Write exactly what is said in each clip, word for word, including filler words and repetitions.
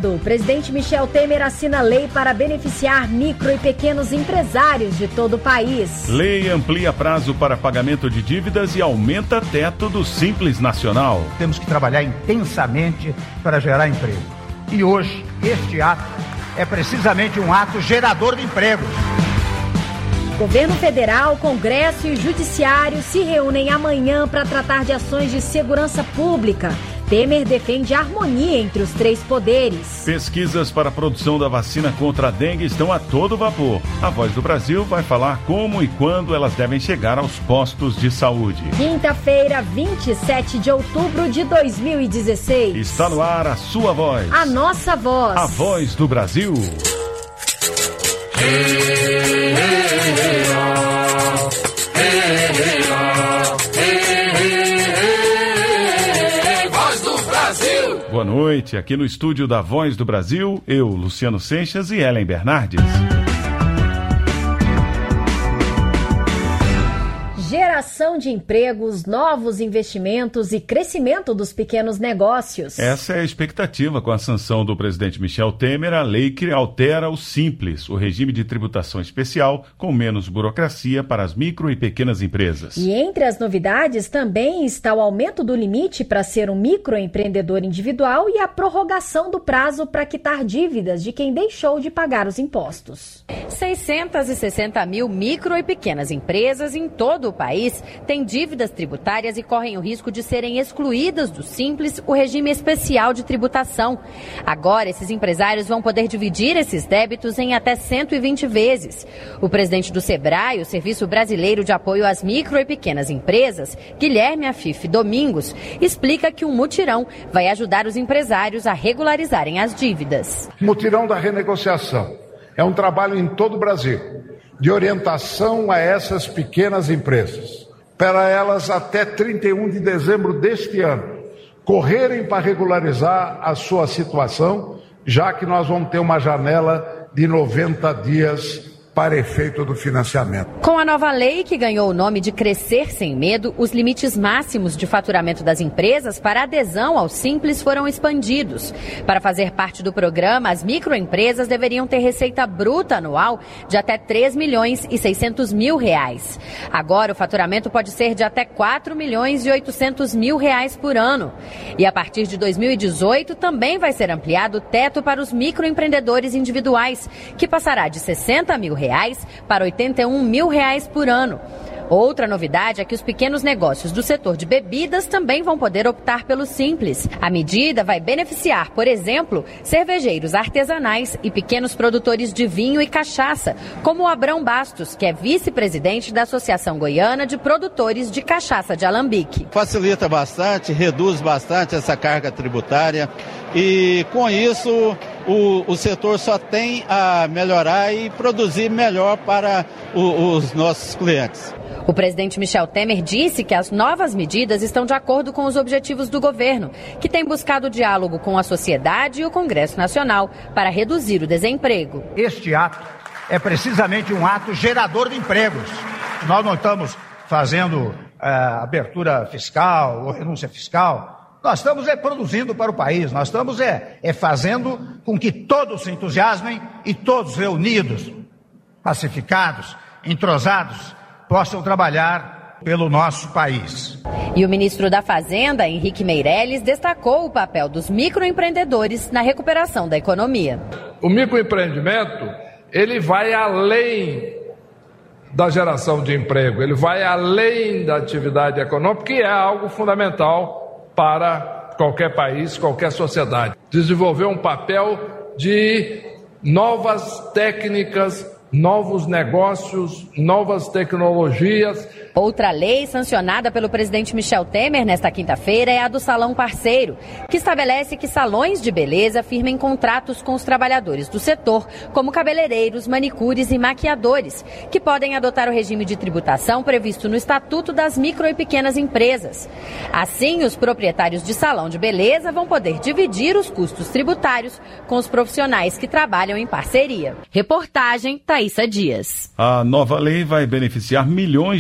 Senado, o presidente Michel Temer assina lei para beneficiar micro e pequenos empresários de todo o país. Lei amplia prazo para pagamento de dívidas e aumenta teto do Simples Nacional. Temos que trabalhar intensamente para gerar emprego. E hoje, este ato é precisamente um ato gerador de empregos. Governo Federal, Congresso e Judiciário se reúnem amanhã para tratar de ações de segurança pública. Temer defende a harmonia entre os três poderes. Pesquisas para a produção da vacina contra a dengue estão a todo vapor. A Voz do Brasil vai falar como e quando elas devem chegar aos postos de saúde. Quinta-feira, vinte e sete de outubro de dois mil e dezesseis. Está no ar a sua voz. A nossa voz. A Voz do Brasil. Boa noite, aqui no estúdio da Voz do Brasil, eu, Luciano Seixas e Ellen Bernardes. Geração de empregos, novos investimentos e crescimento dos pequenos negócios. Essa é a expectativa com a sanção do presidente Michel Temer, a lei que altera o Simples, o regime de tributação especial com menos burocracia para as micro e pequenas empresas. E entre as novidades também está o aumento do limite para ser um microempreendedor individual e a prorrogação do prazo para quitar dívidas de quem deixou de pagar os impostos. seiscentas e sessenta mil micro e pequenas empresas em todo o país têm dívidas tributárias e correm o risco de serem excluídas do Simples, o regime especial de tributação. Agora, esses empresários vão poder dividir esses débitos em até cento e vinte vezes. O presidente do SEBRAE, o Serviço Brasileiro de Apoio às Micro e Pequenas Empresas, Guilherme Afif Domingos, explica que um mutirão vai ajudar os empresários a regularizarem as dívidas. Mutirão da renegociação é um trabalho em todo o Brasil, de orientação a essas pequenas empresas, para elas até trinta e um de dezembro deste ano, correrem para regularizar a sua situação, já que nós vamos ter uma janela de noventa dias para efeito do financiamento. Com a nova lei, que ganhou o nome de Crescer Sem Medo, os limites máximos de faturamento das empresas para adesão ao Simples foram expandidos. Para fazer parte do programa, as microempresas deveriam ter receita bruta anual de até três milhões e seiscentos mil reais. Agora, o faturamento pode ser de até quatro milhões e oitocentos mil reais por ano. E a partir de dois mil e dezoito, também vai ser ampliado o teto para os microempreendedores individuais, que passará de sessenta mil reais para oitenta e um mil reais por ano. Outra novidade é que os pequenos negócios do setor de bebidas também vão poder optar pelo Simples. A medida vai beneficiar, por exemplo, cervejeiros artesanais e pequenos produtores de vinho e cachaça, como o Abrão Bastos, que é vice-presidente da Associação Goiana de Produtores de Cachaça de Alambique. Facilita bastante, reduz bastante essa carga tributária e, com isso, o, o setor só tem a melhorar e produzir melhor para o, os nossos clientes. O presidente Michel Temer disse que as novas medidas estão de acordo com os objetivos do governo, que tem buscado diálogo com a sociedade e o Congresso Nacional para reduzir o desemprego. Este ato é precisamente um ato gerador de empregos. Nós não estamos fazendo uh, abertura fiscal ou renúncia fiscal. Nós estamos é, produzindo para o país, nós estamos é, é fazendo com que todos se entusiasmem e todos reunidos, pacificados, entrosados, possam trabalhar pelo nosso país. E o ministro da Fazenda, Henrique Meirelles, destacou o papel dos microempreendedores na recuperação da economia. O microempreendimento, ele vai além da geração de emprego, ele vai além da atividade econômica, que é algo fundamental para qualquer país, qualquer sociedade. Desenvolver um papel de novas técnicas, novos negócios, novas tecnologias. Outra lei sancionada pelo presidente Michel Temer nesta quinta-feira é a do Salão Parceiro, que estabelece que salões de beleza firmem contratos com os trabalhadores do setor, como cabeleireiros, manicures e maquiadores, que podem adotar o regime de tributação previsto no Estatuto das Micro e Pequenas Empresas. Assim, os proprietários de salão de beleza vão poder dividir os custos tributários com os profissionais que trabalham em parceria. Reportagem Thaísa Dias. A nova lei vai beneficiar milhões de brasileiros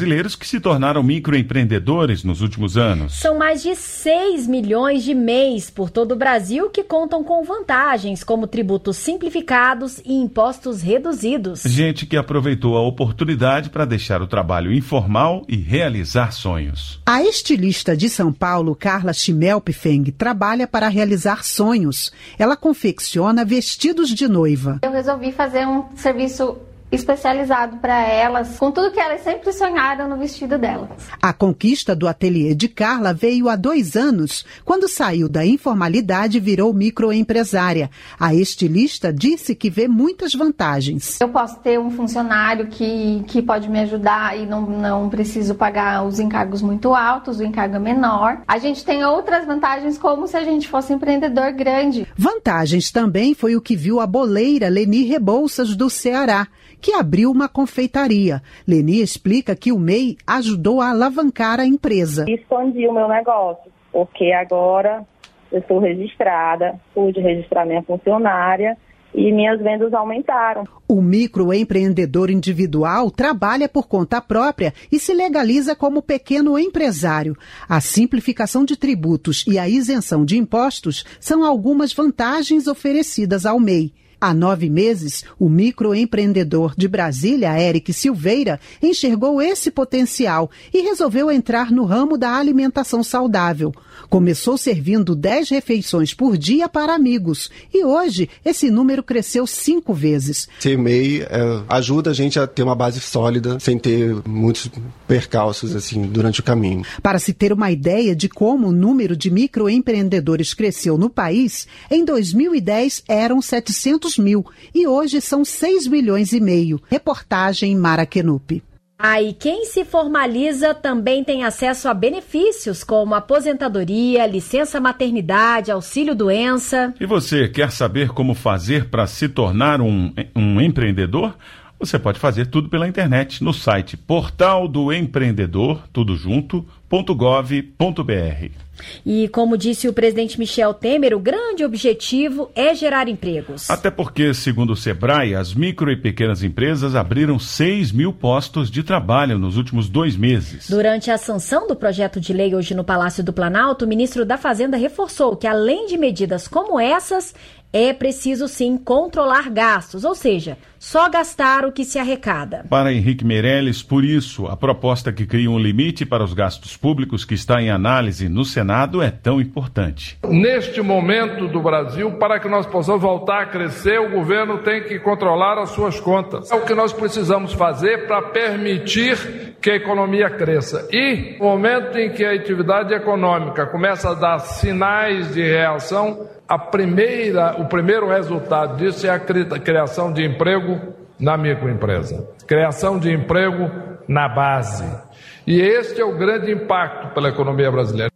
brasileiros que se tornaram microempreendedores nos últimos anos. São mais de seis milhões de M E Is por todo o Brasil que contam com vantagens como tributos simplificados e impostos reduzidos. Gente que aproveitou a oportunidade para deixar o trabalho informal e realizar sonhos. A estilista de São Paulo, Carla Schmelpfeng, trabalha para realizar sonhos. Ela confecciona vestidos de noiva. Eu resolvi fazer um serviço especializado para elas, com tudo que elas sempre sonharam no vestido delas. A conquista do ateliê de Carla veio há dois anos, quando saiu da informalidade e virou microempresária. A estilista disse que vê muitas vantagens. Eu posso ter um funcionário que, que pode me ajudar e não, não preciso pagar os encargos muito altos, o encargo é menor. A gente tem outras vantagens como se a gente fosse empreendedor grande. Vantagens também foi o que viu a boleira Leni Rebouças do Ceará, que abriu uma confeitaria. Leni explica que o M E I ajudou a alavancar a empresa. Expandi o meu negócio, porque agora eu estou registrada, pude registrar minha funcionária e minhas vendas aumentaram. O microempreendedor individual trabalha por conta própria e se legaliza como pequeno empresário. A simplificação de tributos e a isenção de impostos são algumas vantagens oferecidas ao M E I. Há nove meses, o microempreendedor de Brasília, Eric Silveira, enxergou esse potencial e resolveu entrar no ramo da alimentação saudável. Começou servindo dez refeições por dia para amigos e hoje esse número cresceu cinco vezes. Ser M E I é, ajuda a gente a ter uma base sólida, sem ter muitos percalços assim, durante o caminho. Para se ter uma ideia de como o número de microempreendedores cresceu no país, em dois mil e dez eram setecentos mil e hoje são seis milhões e meio. Reportagem Mara Kenup. Ah, e quem se formaliza também tem acesso a benefícios como aposentadoria, licença maternidade, auxílio-doença. E você quer saber como fazer para se tornar um, um empreendedor? Você pode fazer tudo pela internet no site portal do empreendedor, tudo junto, ponto gov ponto br. E como disse o presidente Michel Temer, o grande objetivo é gerar empregos. Até porque, segundo o Sebrae, as micro e pequenas empresas abriram seis mil postos de trabalho nos últimos dois meses. Durante a sanção do projeto de lei hoje no Palácio do Planalto, o ministro da Fazenda reforçou que, além de medidas como essas, é preciso sim controlar gastos, ou seja, só gastar o que se arrecada. Para Henrique Meirelles, por isso, a proposta que cria um limite para os gastos públicos que está em análise no Senado é tão importante. Neste momento do Brasil, para que nós possamos voltar a crescer, o governo tem que controlar as suas contas. É o que nós precisamos fazer para permitir que a economia cresça. E no momento em que a atividade econômica começa a dar sinais de reação, a primeira, o primeiro resultado disso é a criação de emprego na microempresa. Criação de emprego na base. E este é o grande impacto pela economia brasileira.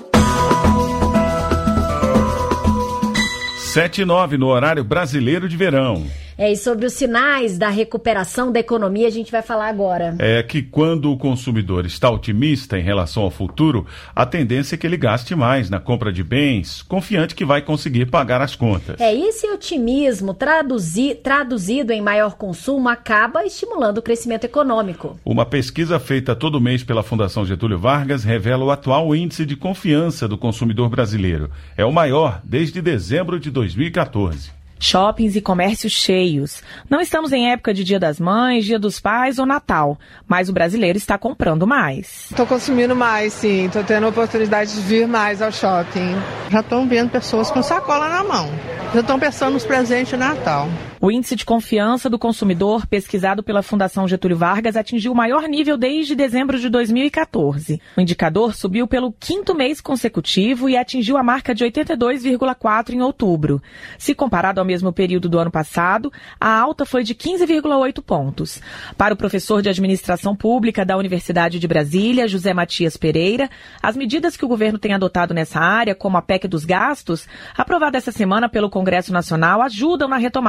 sete e nove no horário brasileiro de verão. É, e sobre os sinais da recuperação da economia a gente vai falar agora. É que quando o consumidor está otimista em relação ao futuro, a tendência é que ele gaste mais na compra de bens, confiante que vai conseguir pagar as contas. É, e esse otimismo traduzi, traduzido em maior consumo acaba estimulando o crescimento econômico. Uma pesquisa feita todo mês pela Fundação Getúlio Vargas revela o atual índice de confiança do consumidor brasileiro. É o maior desde dezembro de dois mil e quatorze. Shoppings e comércios cheios. Não estamos em época de Dia das Mães, Dia dos Pais ou Natal, mas o brasileiro está comprando mais. Estou consumindo mais, sim. Estou tendo a oportunidade de vir mais ao shopping. Já estão vendo pessoas com sacola na mão. Já estão pensando nos presentes de Natal. O índice de confiança do consumidor, pesquisado pela Fundação Getúlio Vargas, atingiu o maior nível desde dezembro de dois mil e quatorze. O indicador subiu pelo quinto mês consecutivo e atingiu a marca de oitenta e dois vírgula quatro em outubro. Se comparado ao mesmo período do ano passado, a alta foi de quinze vírgula oito pontos. Para o professor de Administração Pública da Universidade de Brasília, José Matias Pereira, as medidas que o governo tem adotado nessa área, como a P E C dos gastos, aprovada essa semana pelo Congresso Nacional, ajudam na retomada da confiança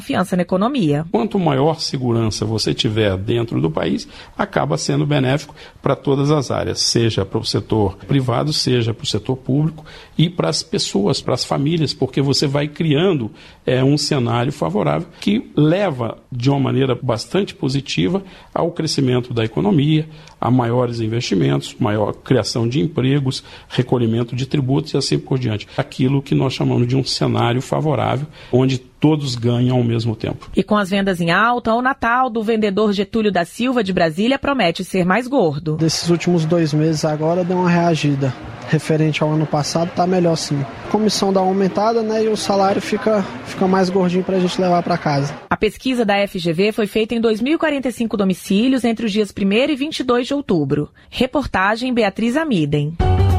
confiança na economia. Quanto maior segurança você tiver dentro do país, acaba sendo benéfico para todas as áreas, seja para o setor privado, seja para o setor público e para as pessoas, para as famílias, porque você vai criando é, um cenário favorável que leva de uma maneira bastante positiva ao crescimento da economia, a maiores investimentos, maior criação de empregos, recolhimento de tributos e assim por diante. Aquilo que nós chamamos de um cenário favorável, onde todos ganham ao mesmo tempo. E com as vendas em alta, o Natal do vendedor Getúlio da Silva de Brasília promete ser mais gordo. Desses últimos dois meses agora deu uma reagida. Referente ao ano passado, tá melhor sim. A comissão dá uma aumentada, né, e o salário fica, fica mais gordinho pra gente levar para casa. A pesquisa da F G V foi feita em dois mil e quarenta e cinco domicílios entre os dias primeiro e vinte e dois de outubro. Reportagem Beatriz Amiden.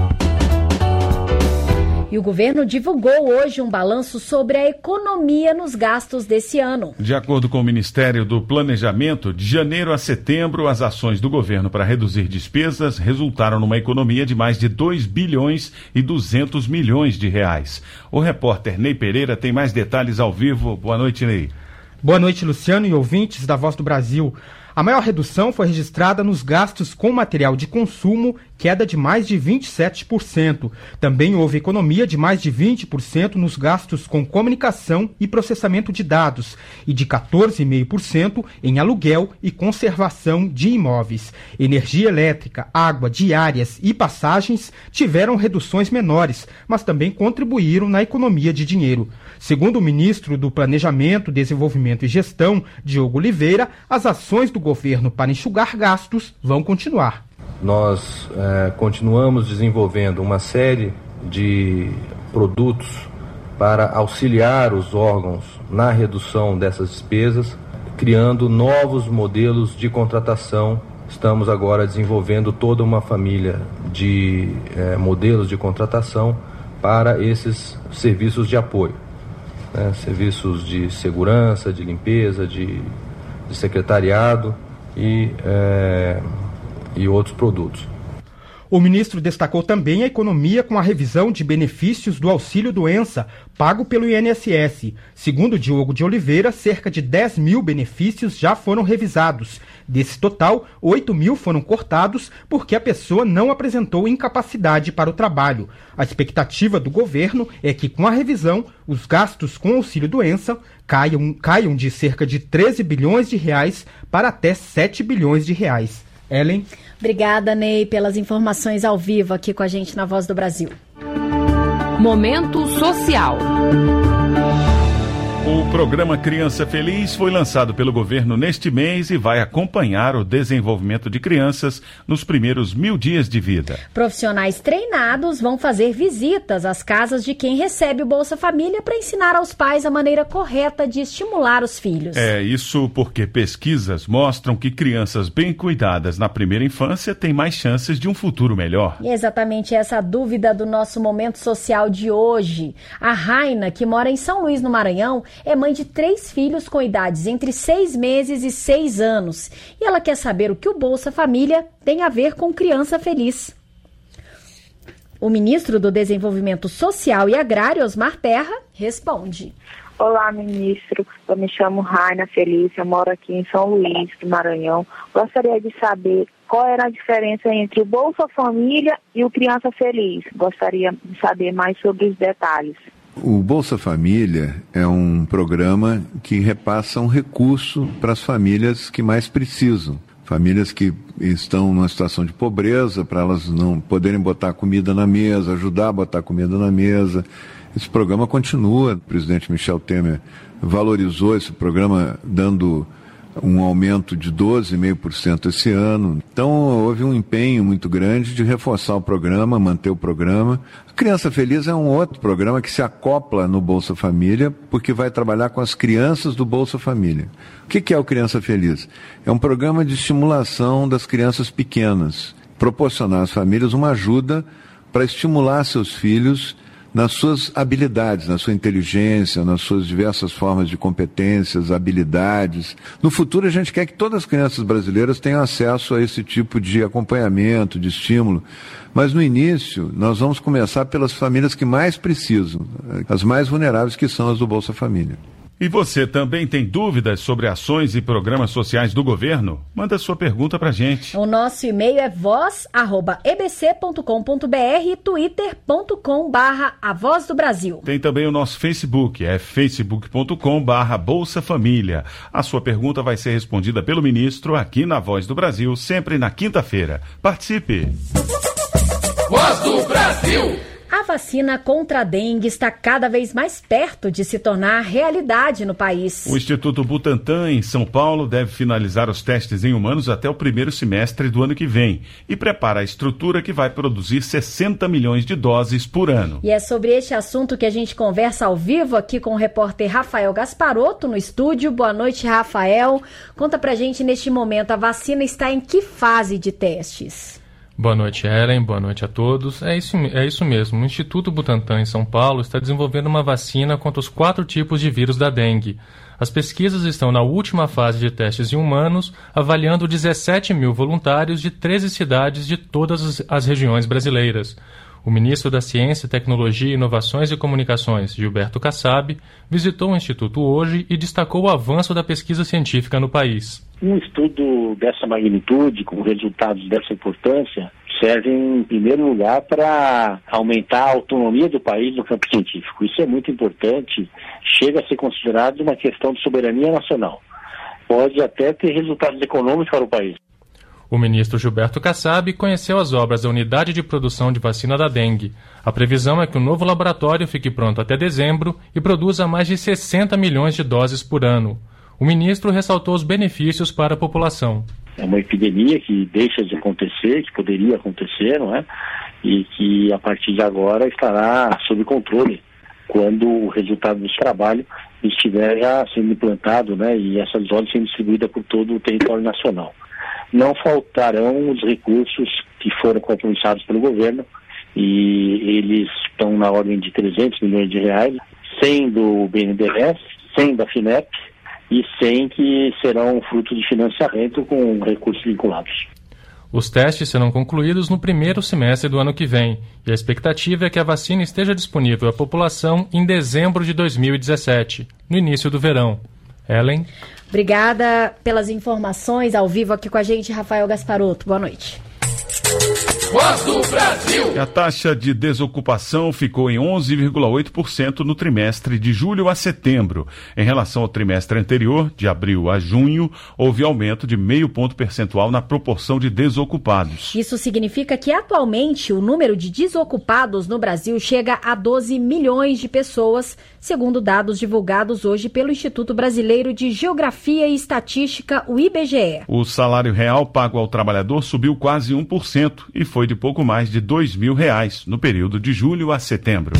E o governo divulgou hoje um balanço sobre a economia nos gastos desse ano. De acordo com o Ministério do Planejamento, de janeiro a setembro, as ações do governo para reduzir despesas resultaram numa economia de mais de dois bilhões e duzentos milhões de reais. O repórter Ney Pereira tem mais detalhes ao vivo. Boa noite, Ney. Boa noite, Luciano e ouvintes da Voz do Brasil. A maior redução foi registrada nos gastos com material de consumo, queda de mais de vinte e sete por cento. Também houve economia de mais de vinte por cento nos gastos com comunicação e processamento de dados e de quatorze vírgula cinco por cento em aluguel e conservação de imóveis. Energia elétrica, água, diárias e passagens tiveram reduções menores, mas também contribuíram na economia de dinheiro. Segundo o ministro do Planejamento, Desenvolvimento e Gestão, Diogo Oliveira, as ações do governo para enxugar gastos vão continuar. Nós eh, continuamos desenvolvendo uma série de produtos para auxiliar os órgãos na redução dessas despesas, criando novos modelos de contratação. Estamos agora desenvolvendo toda uma família de eh, modelos de contratação para esses serviços de apoio. Né, serviços de segurança, de limpeza, de, de secretariado e, é, e outros produtos. O ministro destacou também a economia com a revisão de benefícios do auxílio-doença pago pelo I N S S. Segundo Diogo de Oliveira, cerca de dez mil benefícios já foram revisados. Desse total, oito mil foram cortados porque a pessoa não apresentou incapacidade para o trabalho. A expectativa do governo é que, com a revisão, os gastos com auxílio-doença caiam, caiam de cerca de treze bilhões de reais para até sete bilhões de reais. Ellen? Obrigada, Ney, pelas informações ao vivo aqui com a gente na Voz do Brasil. Momento Social. O programa Criança Feliz foi lançado pelo governo neste mês e vai acompanhar o desenvolvimento de crianças nos primeiros mil dias de vida. Profissionais treinados vão fazer visitas às casas de quem recebe o Bolsa Família para ensinar aos pais a maneira correta de estimular os filhos. É isso porque pesquisas mostram que crianças bem cuidadas na primeira infância têm mais chances de um futuro melhor. E é exatamente essa a dúvida do nosso Momento Social de hoje. A Raina, que mora em São Luís, no Maranhão, é mãe de três filhos com idades entre seis meses e seis anos. E ela quer saber o que o Bolsa Família tem a ver com criança feliz. O ministro do Desenvolvimento Social e Agrário, Osmar Terra, responde. Olá, ministro. Eu me chamo Raina Felícia, moro aqui em São Luís, do Maranhão. Gostaria de saber qual era a diferença entre o Bolsa Família e o Criança Feliz. Gostaria de saber mais sobre os detalhes. O Bolsa Família é um programa que repassa um recurso para as famílias que mais precisam. Famílias que estão numa situação de pobreza, para elas não poderem botar comida na mesa, ajudar a botar comida na mesa. Esse programa continua. O presidente Michel Temer valorizou esse programa, dando um aumento de doze vírgula cinco por cento esse ano. Então, houve um empenho muito grande de reforçar o programa, manter o programa. Criança Feliz é um outro programa que se acopla no Bolsa Família, porque vai trabalhar com as crianças do Bolsa Família. O que é o Criança Feliz? É um programa de estimulação das crianças pequenas, proporcionar às famílias uma ajuda para estimular seus filhos nas suas habilidades, na sua inteligência, nas suas diversas formas de competências, habilidades. No futuro, a gente quer que todas as crianças brasileiras tenham acesso a esse tipo de acompanhamento, de estímulo. Mas no início, nós vamos começar pelas famílias que mais precisam, as mais vulneráveis, que são as do Bolsa Família. E você também tem dúvidas sobre ações e programas sociais do governo? Manda sua pergunta pra gente. O nosso e-mail é voz arroba e b c ponto com ponto b r e twitter ponto com barra a voz do Brasil. Tem também o nosso Facebook, é facebook ponto com barra Bolsa Família. A sua pergunta vai ser respondida pelo ministro aqui na Voz do Brasil, sempre na quinta-feira. Participe! Voz do Brasil! A vacina contra a dengue está cada vez mais perto de se tornar realidade no país. O Instituto Butantan, em São Paulo, deve finalizar os testes em humanos até o primeiro semestre do ano que vem e prepara a estrutura que vai produzir sessenta milhões de doses por ano. E é sobre este assunto que a gente conversa ao vivo aqui com o repórter Rafael Gasparotto no estúdio. Boa noite, Rafael. Conta pra gente, neste momento, a vacina está em que fase de testes? Boa noite, Ellen. Boa noite a todos. É isso, é isso mesmo. O Instituto Butantan, em São Paulo, está desenvolvendo uma vacina contra os quatro tipos de vírus da dengue. As pesquisas estão na última fase de testes em humanos, avaliando dezessete mil voluntários de treze cidades de todas as regiões brasileiras. O ministro da Ciência, Tecnologia, Inovações e Comunicações, Gilberto Kassab, visitou o Instituto hoje e destacou o avanço da pesquisa científica no país. Um estudo dessa magnitude, com resultados dessa importância, serve em primeiro lugar para aumentar a autonomia do país no campo científico. Isso é muito importante, chega a ser considerado uma questão de soberania nacional. Pode até ter resultados econômicos para o país. O ministro Gilberto Kassab conheceu as obras da Unidade de Produção de Vacina da Dengue. A previsão é que o novo laboratório fique pronto até dezembro e produza mais de sessenta milhões de doses por ano. O ministro ressaltou os benefícios para a população. É uma epidemia que deixa de acontecer, que poderia acontecer, não é? E que a partir de agora estará sob controle quando o resultado desse trabalho estiver já sendo implantado, né? E essas doses sendo distribuídas por todo o território nacional. Não faltarão os recursos que foram compromissados pelo governo e eles estão na ordem de trezentos milhões de reais, cem do B N D E S, cem da FINEP e cem que serão fruto de financiamento com recursos vinculados. Os testes serão concluídos no primeiro semestre do ano que vem e a expectativa é que a vacina esteja disponível à população em dezembro de dois mil e dezessete, no início do verão. Ellen? Obrigada pelas informações ao vivo aqui com a gente, Rafael Gasparotto. Boa noite. Voz do Brasil. A taxa de desocupação ficou em onze vírgula oito por cento no trimestre de julho a setembro. Em relação ao trimestre anterior, de abril a junho, houve aumento de meio ponto percentual na proporção de desocupados. Isso significa que atualmente o número de desocupados no Brasil chega a doze milhões de pessoas, segundo dados divulgados hoje pelo Instituto Brasileiro de Geografia e Estatística, o I B G E. O salário real pago ao trabalhador subiu quase um por cento e foi de pouco mais de dois mil reais no período de julho a setembro.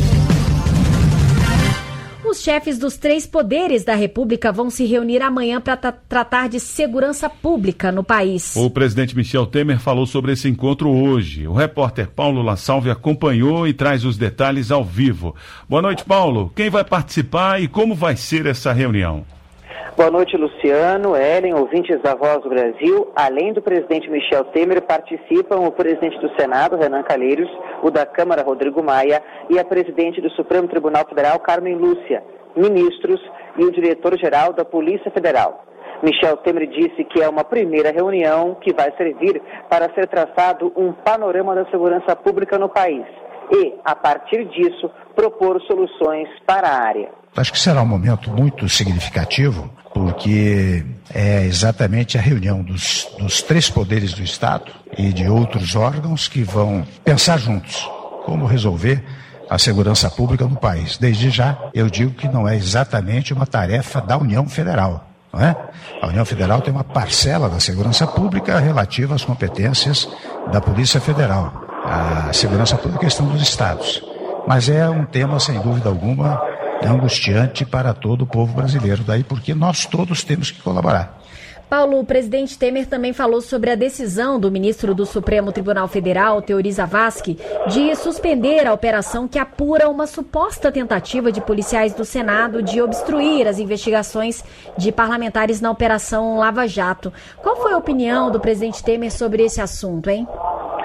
Os chefes dos três poderes da República vão se reunir amanhã para tra- tratar de segurança pública no país. O presidente Michel Temer falou sobre esse encontro hoje. O repórter Paulo La Salve acompanhou e traz os detalhes ao vivo. Boa noite, Paulo. Quem vai participar e como vai ser essa reunião? Boa noite, Luciano, Ellen, ouvintes da Voz do Brasil. Além do presidente Michel Temer, participam o presidente do Senado, Renan Calheiros, o da Câmara, Rodrigo Maia, e a presidente do Supremo Tribunal Federal, Carmen Lúcia, ministros e o diretor-geral da Polícia Federal. Michel Temer disse que é uma primeira reunião que vai servir para ser traçado um panorama da segurança pública no país e, a partir disso, propor soluções para a área. Acho que será um momento muito significativo, porque é exatamente a reunião dos, dos três poderes do Estado e de outros órgãos que vão pensar juntos como resolver a segurança pública no país. Desde já, eu digo que não é exatamente uma tarefa da União Federal, não é? A União Federal tem uma parcela da segurança pública relativa às competências da Polícia Federal. A segurança pública é questão dos Estados. Mas é um tema, sem dúvida alguma, angustiante para todo o povo brasileiro, daí porque nós todos temos que colaborar. Paulo, o presidente Temer também falou sobre a decisão do ministro do Supremo Tribunal Federal, Teori Zavascki, de suspender a operação que apura uma suposta tentativa de policiais do Senado de obstruir as investigações de parlamentares na Operação Lava Jato. Qual foi a opinião do presidente Temer sobre esse assunto, hein?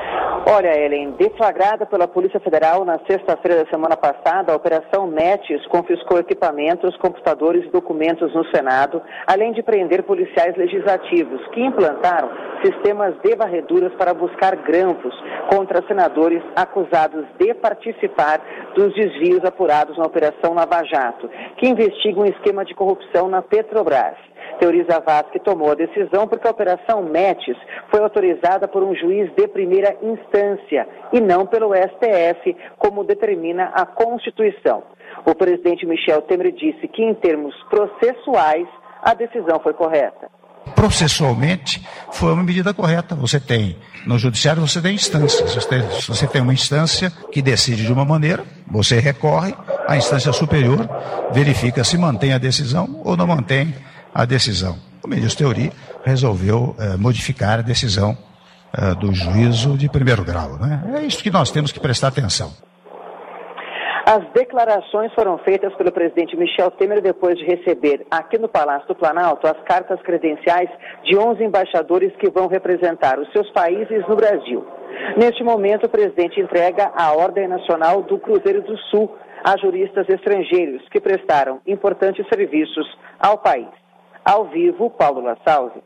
Olha, Ellen, deflagrada pela Polícia Federal na sexta-feira da semana passada, a Operação Metis confiscou equipamentos, computadores e documentos no Senado, além de prender policiais legislativos que implantaram sistemas de varreduras para buscar grampos contra senadores acusados de participar dos desvios apurados na Operação Lava Jato, que investiga um esquema de corrupção na Petrobras. Teori Zavascki tomou a decisão porque a Operação Metis foi autorizada por um juiz de primeira instância e não pelo S T F, como determina a Constituição. O presidente Michel Temer disse que, em termos processuais, a decisão foi correta. Processualmente, foi uma medida correta. Você tem, no judiciário, você tem instâncias. Você tem, você tem uma instância que decide de uma maneira, você recorre, a instância superior verifica se mantém a decisão ou não mantém a decisão. O ministro Teori resolveu eh, modificar a decisão eh, do juízo de primeiro grau, né? É isso que nós temos que prestar atenção. As declarações foram feitas pelo presidente Michel Temer depois de receber aqui no Palácio do Planalto as cartas credenciais de onze embaixadores que vão representar os seus países no Brasil. Neste momento, o presidente entrega a Ordem Nacional do Cruzeiro do Sul a juristas estrangeiros que prestaram importantes serviços ao país. Ao vivo, Paulo Lassalve.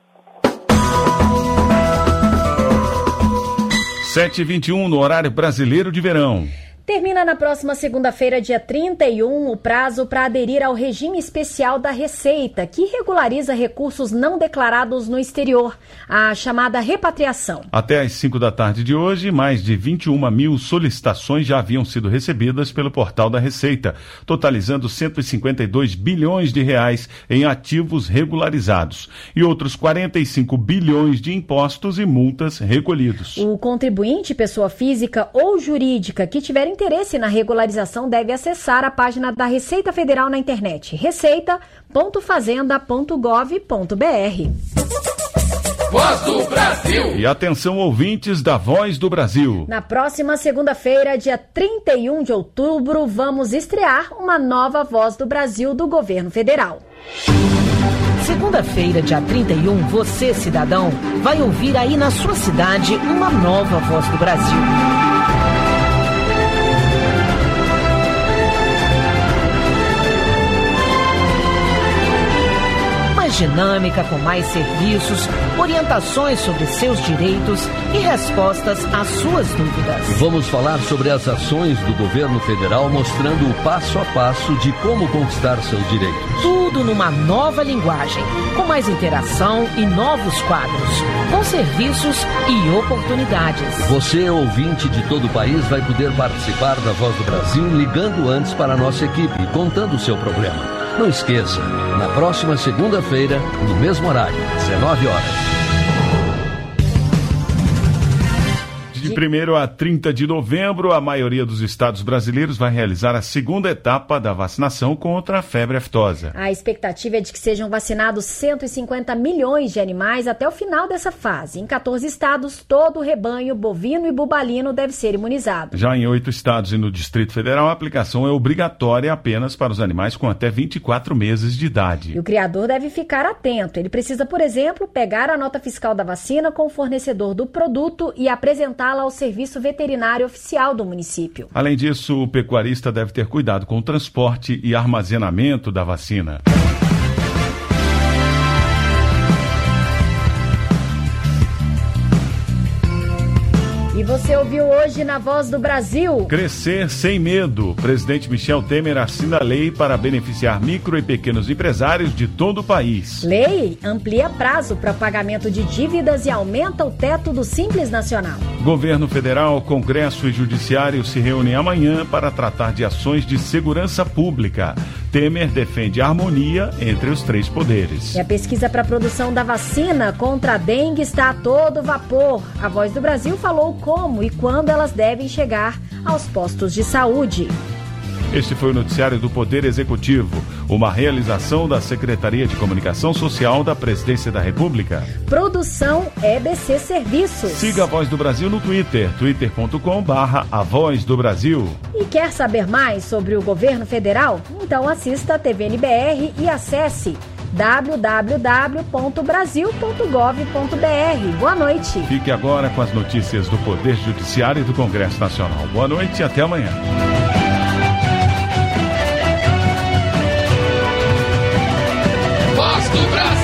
sete e vinte e um no horário brasileiro de verão. Termina na próxima segunda-feira, dia trinta e um, o prazo para aderir ao regime especial da Receita, que regulariza recursos não declarados no exterior, a chamada repatriação. Até às cinco da tarde de hoje, mais de vinte e uma mil solicitações já haviam sido recebidas pelo portal da Receita, totalizando cento e cinquenta e dois bilhões de reais em ativos regularizados e outros quarenta e cinco bilhões de impostos e multas recolhidos. O contribuinte, pessoa física ou jurídica que tiver interesse na regularização deve acessar a página da Receita Federal na internet, receita ponto fazenda ponto gov ponto br. Voz do Brasil. E atenção, ouvintes da Voz do Brasil. Na próxima segunda-feira, dia trinta e um de outubro, vamos estrear uma nova Voz do Brasil do governo federal. Segunda-feira, dia trinta e um, você, cidadão, vai ouvir aí na sua cidade uma nova Voz do Brasil. Dinâmica, com mais serviços, orientações sobre seus direitos e respostas às suas dúvidas. Vamos falar sobre as ações do governo federal, mostrando o passo a passo de como conquistar seus direitos. Tudo numa nova linguagem, com mais interação e novos quadros, com serviços e oportunidades. Você, ouvinte de todo o país, vai poder participar da Voz do Brasil ligando antes para a nossa equipe e contando o seu problema. Não esqueça, na próxima segunda-feira, no mesmo horário, dezenove horas. De primeiro a trinta de novembro, a maioria dos estados brasileiros vai realizar a segunda etapa da vacinação contra a febre aftosa. A expectativa é de que sejam vacinados cento e cinquenta milhões de animais até o final dessa fase. Em quatorze estados, todo o rebanho bovino e bubalino deve ser imunizado. Já em oito estados e no Distrito Federal, a aplicação é obrigatória apenas para os animais com até vinte e quatro meses de idade. E o criador deve ficar atento. Ele precisa, por exemplo, pegar a nota fiscal da vacina com o fornecedor do produto e apresentá-la ao Serviço Veterinário Oficial do município. Além disso, o pecuarista deve ter cuidado com o transporte e armazenamento da vacina. E você ouviu hoje na Voz do Brasil. Crescer sem medo. O presidente Michel Temer assina a lei para beneficiar micro e pequenos empresários de todo o país. Lei amplia prazo para pagamento de dívidas e aumenta o teto do Simples Nacional. Governo Federal, Congresso e Judiciário se reúnem amanhã para tratar de ações de segurança pública. Temer defende a harmonia entre os três poderes. E a pesquisa para a produção da vacina contra a dengue está a todo vapor. A Voz do Brasil falou como e quando elas devem chegar aos postos de saúde. Este foi o noticiário do Poder Executivo, uma realização da Secretaria de Comunicação Social da Presidência da República. Produção E B C Serviços. Siga a Voz do Brasil no Twitter, twitter ponto com barra a voz do Brasil. E quer saber mais sobre o governo federal? Então assista a T V N B R e acesse w w w ponto brasil ponto gov ponto b r. Boa noite. Fique agora com as notícias do Poder Judiciário e do Congresso Nacional. Boa noite e até amanhã. Voz do Brasil.